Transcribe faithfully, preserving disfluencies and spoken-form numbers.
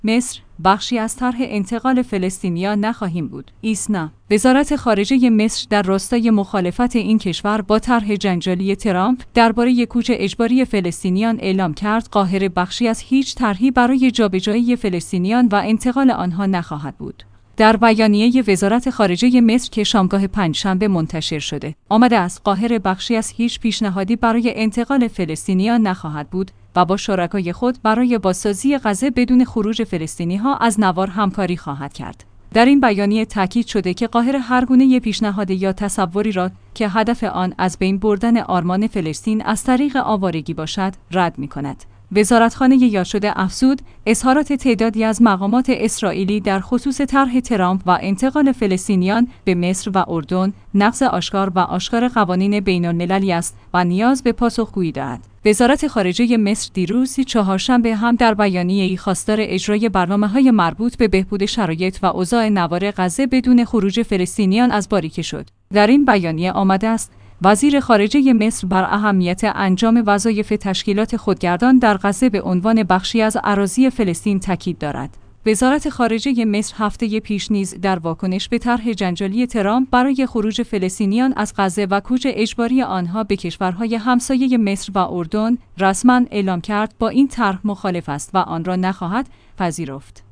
مصر بخشی از طرح انتقال فلسطینیان نخواهیم بود. ایسنا. وزارت خارجه مصر در راستای مخالفت این کشور با طرح جنجالی ترامپ درباره کوچ اجباری فلسطینیان اعلام کرد قاهره بخشی از هیچ طرحی برای جابجایی فلسطینیان و انتقال آنها نخواهد بود. در بیانیه وزارت خارجه مصر که شامگاه پنجشنبه منتشر شده، آمده است قاهره بخشی از هیچ پیشنهادی برای انتقال فلسطینیان نخواهد بود و با شرکای خود برای بازسازی غزه بدون خروج فلسطینی‌ها از نوار همکاری خواهد کرد. در این بیانیه تاکید شده که قاهره هر گونه پیشنهاد یا تصوری را که هدف آن از بین بردن آرمان فلسطین از طریق آوارگی باشد، رد می‌کند. وزارتخانه یاد شده افزود اظهارات تعدادی از مقامات اسرائیلی در خصوص طرح ترامپ و انتقال فلسطینیان به مصر و اردن نقض آشکار و آشکار قوانین بین‌المللی است و نیاز به پاسخگویی دارد. وزارت خارجه مصر دیروز چهارشنبه هم در بیانیه‌ای خواستار اجرای برنامه‌های مربوط به بهبود شرایط و اوضاع نوار غزه بدون خروج فلسطینیان از باریکه شد. در این بیانیه آمده است وزیر خارجه مصر بر اهمیت انجام وظایف تشکیلات خودگردان در غزه به عنوان بخشی از اراضی فلسطین تاکید دارد. وزارت خارجه مصر هفته پیش نیز در واکنش به طرح جنجالی ترامپ برای خروج فلسطینیان از غزه و کوچ اجباری آنها به کشورهای همسایه مصر و اردن رسما اعلام کرد با این طرح مخالف است و آن را نخواهد پذیرفت.